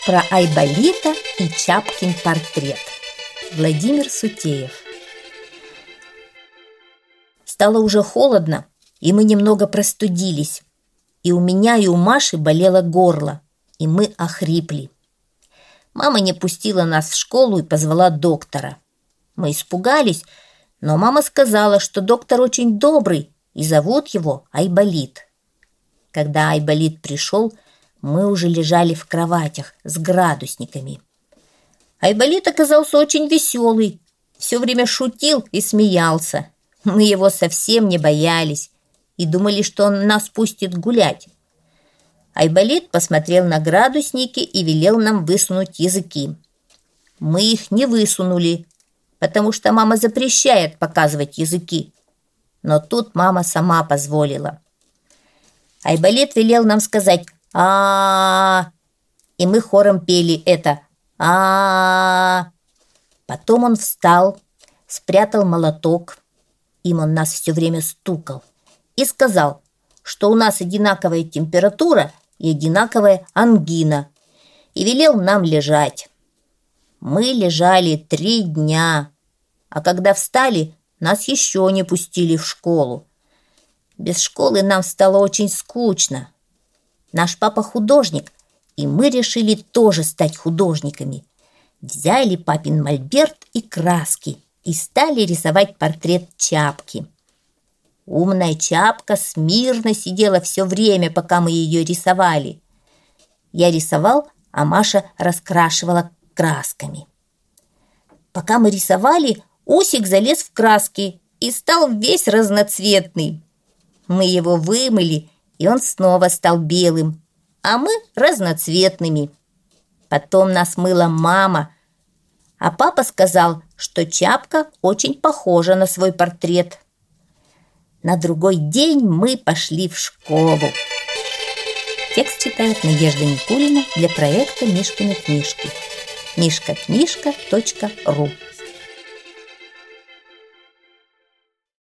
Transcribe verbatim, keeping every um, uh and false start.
Про Айболита и Чапкин портрет. Владимир Сутеев. Стало уже холодно, и мы немного простудились. И у меня, и у Маши болело горло, и мы охрипли. Мама не пустила нас в школу и позвала доктора. Мы испугались, но мама сказала, что доктор очень добрый, и зовут его Айболит. Когда Айболит пришел, мы уже лежали в кроватях с градусниками. Айболит оказался очень веселый, все время шутил и смеялся. Мы его совсем не боялись и думали, что он нас пустит гулять. Айболит посмотрел на градусники и велел нам высунуть языки. Мы их не высунули, потому что мама запрещает показывать языки. Но тут мама сама позволила. Айболит велел нам сказать «А-а-а», и мы хором пели это «А-а-а». Потом он встал, спрятал молоток, им он нас все время стукал, и сказал, что у нас одинаковая температура и одинаковая ангина, и велел нам лежать. Мы лежали три дня, а когда встали, нас еще не пустили в школу. Без школы нам стало очень скучно. Наш папа художник, и мы решили тоже стать художниками. Взяли папин мольберт и краски и стали рисовать портрет Чапки. Умная Чапка смирно сидела все время, пока мы ее рисовали. Я рисовал, а Маша раскрашивала красками. Пока мы рисовали, Усик залез в краски и стал весь разноцветный. Мы его вымыли, и он снова стал белым, а мы разноцветными. Потом нас мыла мама, а папа сказал, что Чапка очень похожа на свой портрет. На другой день мы пошли в школу. Текст читает Надежда Никулина для проекта Мишкины книжки. мишка книжка точка ру